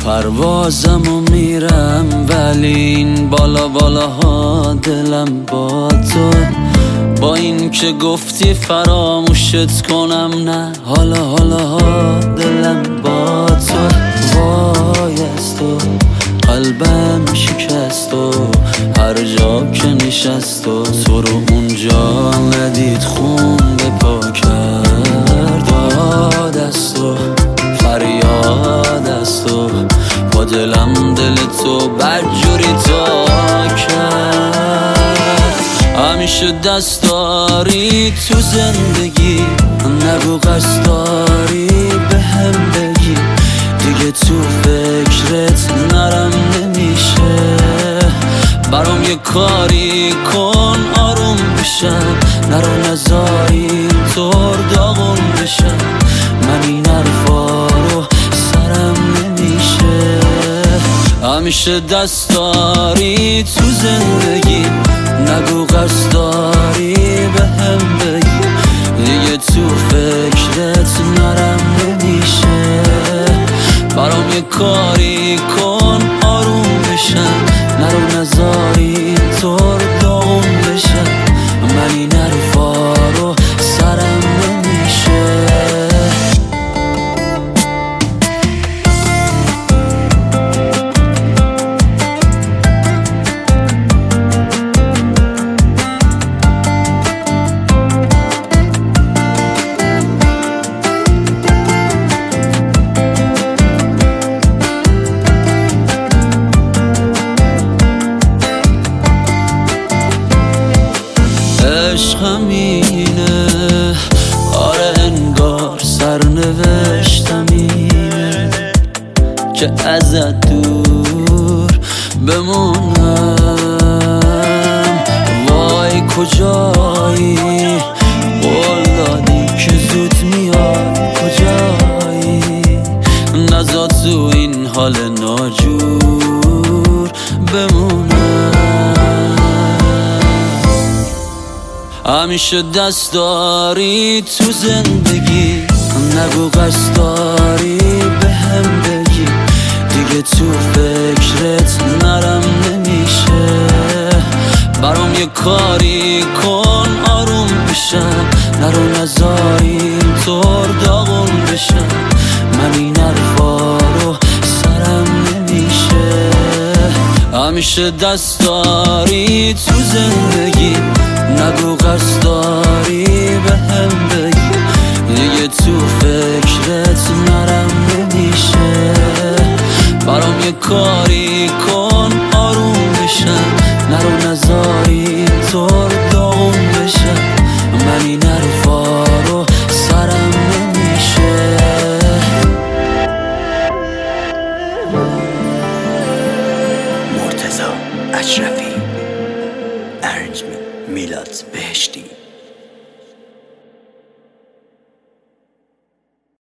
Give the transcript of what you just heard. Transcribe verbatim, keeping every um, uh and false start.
پروازم و میرم ولی این بالا بالاها دلم با تو. با این که گفتی فراموشت کنم نه، حالا حالا ها دلم با تو. وای از تو قلبم شکست و هر جا که نشست و تو رو اونجا ندید خون به پا کرد. داد از تو فریاد از تو با دلم دل تو بدجوری تا کرد. همیشه دست داری تو زندگی، نگو قصد داری به هم بگی. دیگه تو فکرت نرم نمیشه، برام یه کاری کن آروم بشم. نرو نزاری اینطور داغون بشم، من این حرفا رو سرم نمیشه. همیشه دست داری تو زندگی، نگو قصد داری به هم بگی. دیگه تو فکرت نرم نمیشه، برام یه کاری کن آروم بشم. نرو نزاری اینطور داغون بشم، من این حرفا رو سرم نمیشه. عشقم اینه، آره انگار سرنوشتم اینه که ازت دور بمونم. وای کجایی قول دادی که زود میاد، کجایی نزا تو این حال ناجور بمونم. همیشه دست داری تو زندگی، نگو قصد داری به هم بگی. دیگه تو فکرت نرم نمیشه، برام یه کاری کن آروم بشم. نرو نزاری اینطور داغون بشم، من این حرفا رو سرم نمیشه. همیشه دست داری تو زندگی، نگو قصد داری به هم بگی. دیگه تو فکرت نرم نمیشه، برام یه کاری کن آروم بشم. نرو نزاری اینطور